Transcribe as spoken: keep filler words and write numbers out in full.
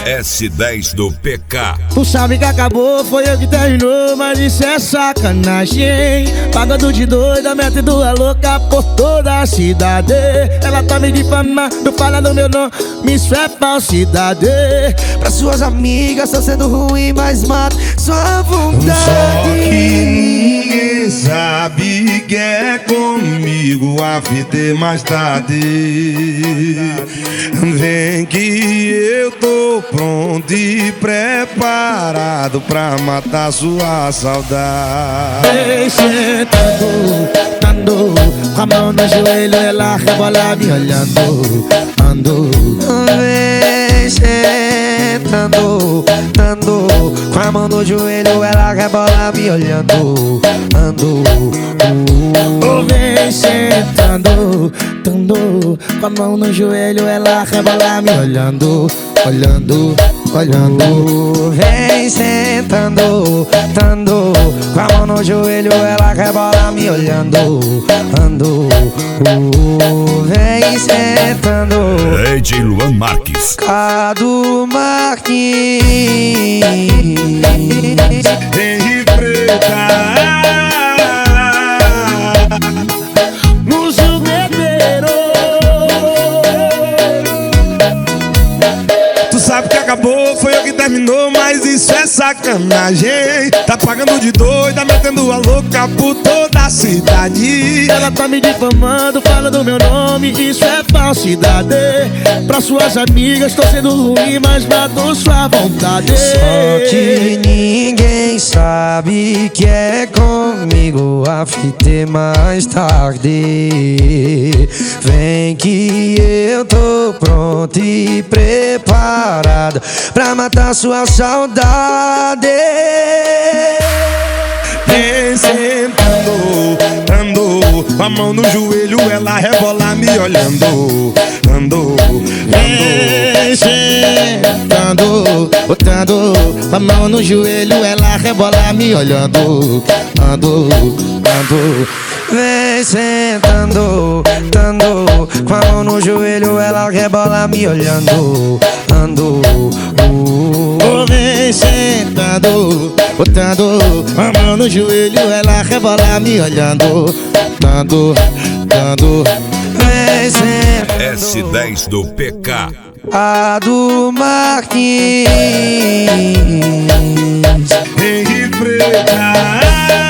S dez do P K. Tu sabe que acabou, foi eu que terminou, mas isso é sacanagem. Pagando de doida, metendo a louca por toda a cidade. Ela tá me difamando, falando meu nome, isso é falsidade. Pra suas amigas tá sendo ruim, mas mata sua vontade. Só que ninguém sabe que é comigo, a fita é mais tarde. Vem que eu tô pronto e preparado pra matar sua saudade. Vem sentando, dando, com a mão no joelho, ela rebola me olhando, ando. Vem sentando, dando, com a mão no joelho, ela rebola me olhando, ando. Oh, vem sentando, dando, com a mão no joelho, ela rebola me olhando, olhando, olhando. Vem sentando, dando, com a mão no joelho, ela rebola me olhando, ando. Vem sentando, D J Luan Marques. Cadu Marques. Vem preta. No jugueteiro. Tu sabe que acabou, foi eu que terminou, mas isso é sacanagem. Tá pagando de doida, metendo a louca por toda a cidade. Ela tá me difamando, falando meu nome, isso é falsidade. Pra suas amigas tô sendo ruim, mas matou sua vontade. Só que ninguém sabe que é comigo, a fita é mais tarde. Vem que eu tô pronto e preparado pra matar sua saudade. Vem sentando, andou, com a mão no joelho, ela rebola me olhando, andou, Vem sentando, botando a mão no joelho, ela rebola me olhando, ando, ando. Vem sentando, dando, com a mão no joelho, ela rebola me olhando, ando. Oh, vem sentando, botando a mão no joelho, ela rebola me olhando, dando, dando. Vem sentando, S dez do P K. Cadu Marques. vem preta.